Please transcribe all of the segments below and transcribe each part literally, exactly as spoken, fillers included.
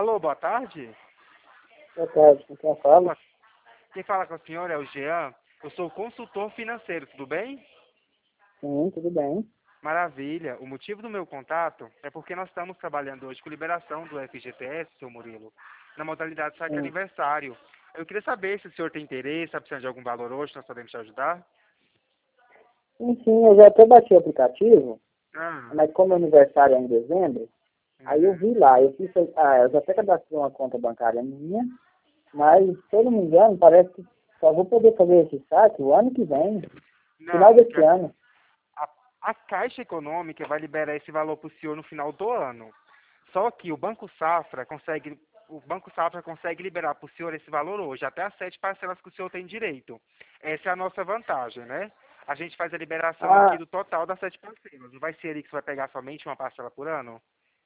Alô, boa tarde. Boa tarde, com quem fala? Quem fala com a senhora é o Jean. Eu sou consultor financeiro, tudo bem? Sim, tudo bem. Maravilha. O motivo do meu contato é porque nós estamos trabalhando hoje com liberação do F G T S, seu Murilo, na modalidade saque Sim, aniversário. Eu queria saber se o senhor tem interesse, está precisando de algum valor hoje, nós podemos te ajudar? sim, sim, eu já até baixei o aplicativo, Ah, mas como meu aniversário é em dezembro, aí eu uhum. vi lá, eu fiz, ah, eu já até cadastrei uma conta bancária minha, mas, se eu não me engano, parece que só vou poder fazer esse saque o ano que vem, final Não, porque desse a, ano. a, a Caixa Econômica vai liberar esse valor para o senhor no final do ano. Só que o Banco Safra consegue, o Banco Safra consegue liberar para o senhor esse valor hoje, até as sete parcelas que o senhor tem direito. Essa é a nossa vantagem, né? A gente faz a liberação aqui Ah, do total das sete parcelas. Não vai ser ali que você vai pegar somente uma parcela por ano,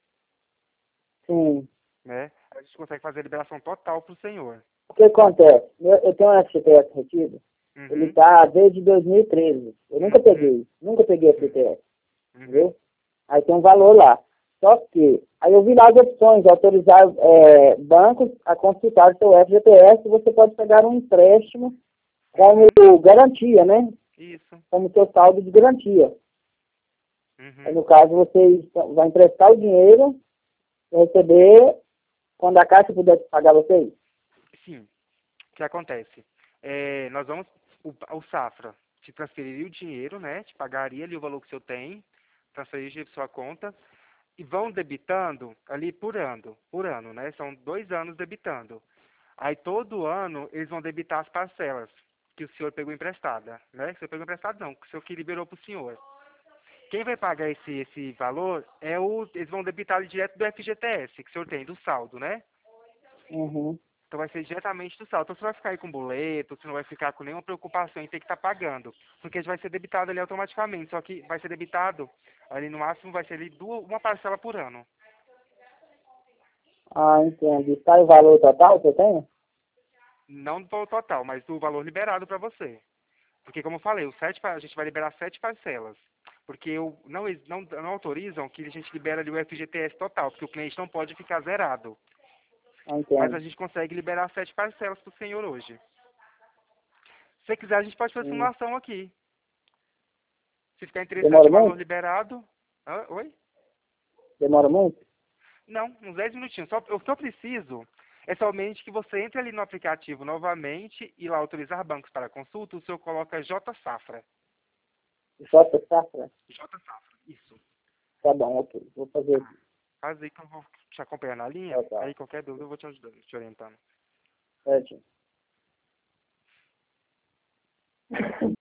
sim. né? A gente consegue fazer a liberação total para o senhor. O que acontece? Eu, eu tenho um F G T S retido, ele Uhum, está desde dois mil e treze. Eu nunca uhum, peguei, nunca peguei F G T S, uhum. entendeu? Aí tem um valor lá. Só que, aí eu vi lá as opções, autorizar é, bancos a consultar o seu F G T S, você pode pegar um empréstimo como Uhum, garantia, né? isso. Como seu saldo de garantia. Aí, Uhum. no caso, você vai emprestar o dinheiro e receber quando a Caixa puder pagar vocês. Sim. O que acontece? É, nós vamos, o, o Safra te transferiria o dinheiro, né? Te pagaria ali o valor que o senhor tem, transferiria para sua conta e vão debitando ali por ano, por ano, né? São dois anos debitando. Aí todo ano eles vão debitar as parcelas que o senhor pegou emprestada, né? Que o senhor pegou emprestado não, que o senhor que liberou para o senhor. Quem vai pagar esse, esse valor é o, eles vão debitar ali direto do F G T S, que o senhor tem, do saldo, né? Uhum. Então vai ser diretamente do saldo. Então você vai ficar aí com boleto, você não vai ficar com nenhuma preocupação em ter que estar pagando. Porque vai ser debitado ali automaticamente. Só que vai ser debitado, ali no máximo vai ser ali duas, uma parcela por ano. Ah, entendi. Sai o valor total que eu tenho? Não do valor total, mas do valor liberado para você. Porque como eu falei, o sete, pa- a gente vai liberar sete parcelas. Porque eu, não, eles não, não autorizam que a gente libere ali o F G T S total, porque o cliente não pode ficar zerado. Ah, Mas a entendo. gente consegue liberar sete parcelas para o senhor hoje. Se você quiser, a gente pode fazer Hum. simulação aqui. Se ficar interessante Demora o valor muito? liberado. Ah, oi? Demora muito? Não, uns dez minutinhos. Só, o que eu preciso é somente que você entre ali no aplicativo novamente e lá autorizar bancos para consulta, o senhor coloca J Safra. Só você safra? J Safra, isso. Tá bom, ok. Vou fazer Tá. aqui. Faz aí que eu vou te acompanhar na linha. Tá, tá. Aí qualquer dúvida eu vou te ajudando, te orientando. Certinho.